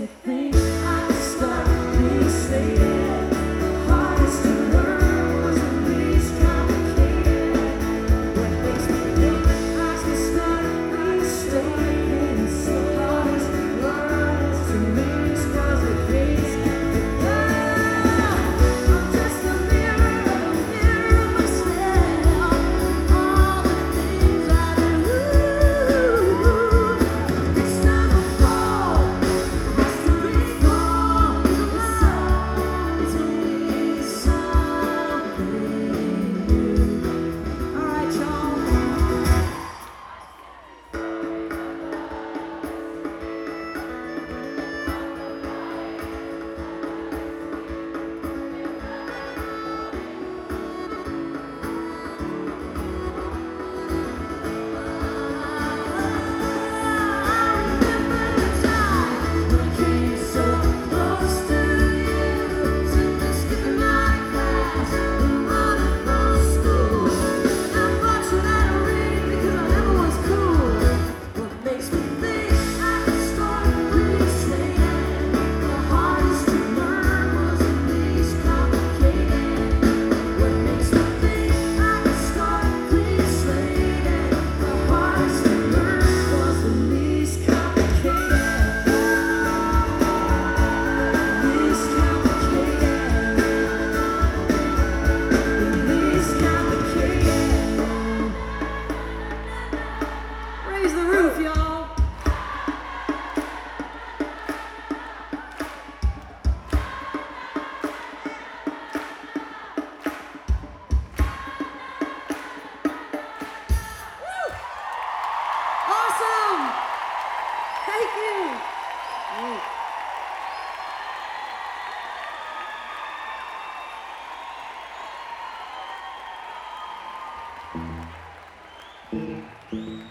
think I could start restating. The hardest to learn was the least complicated. What makes me think I could start restating? The hardest to learn was the least complicated. I'm just a mirror of myself. All the things I do. Next time I fall, has to be fall. It's always something new. All right, y'all. Raise the roof, y'all. Awesome. Thank you. Great.